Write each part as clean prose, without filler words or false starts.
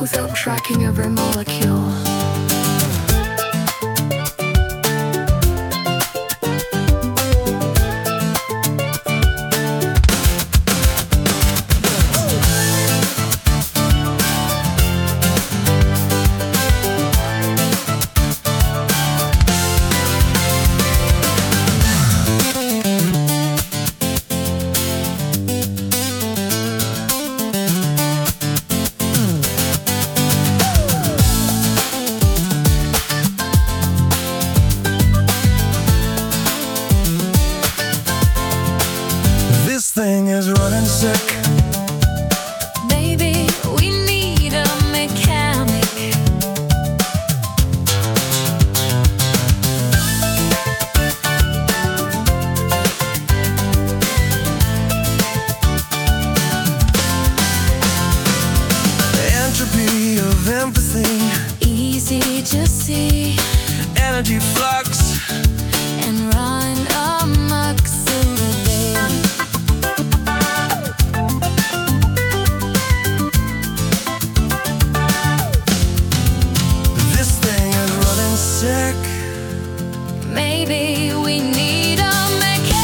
without tracking every molecule. This thing is running sick. Maybe we need a mechanic. Entropy of empathy, Easy to see energy flux. and run amok through the veil. This thing is running sick. Maybe we need a mechanic.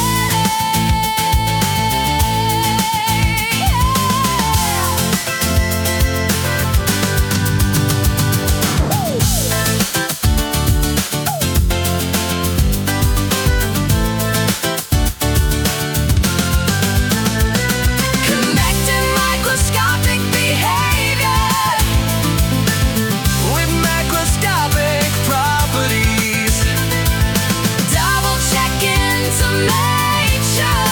Connecting microscopic behavior With macroscopic properties. double checking to make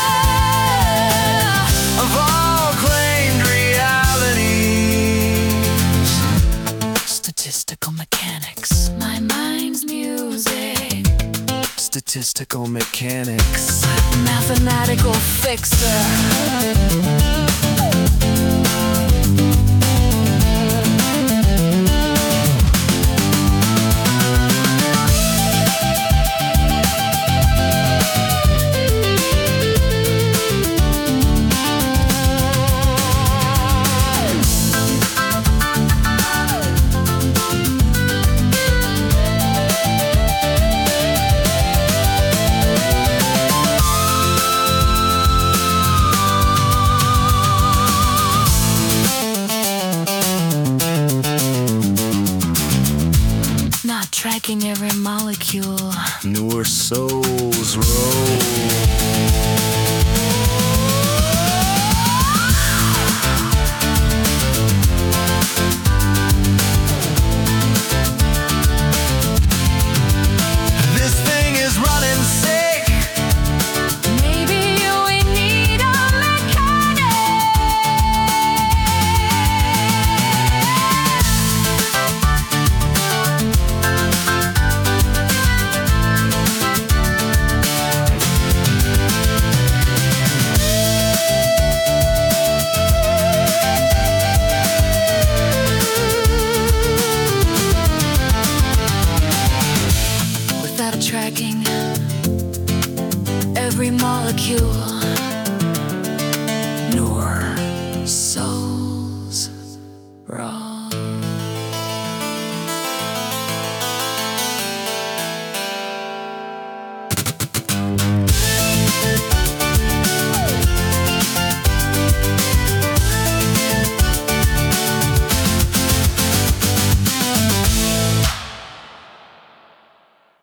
sure Of all claimed realities. statistical mechanics. My mind's music, Statistical mechanics. mathematical fixer. Not tracking every molecule. Newer souls roll. This thing is running sick. Maybe we need a mechanic. Without tracking every molecule.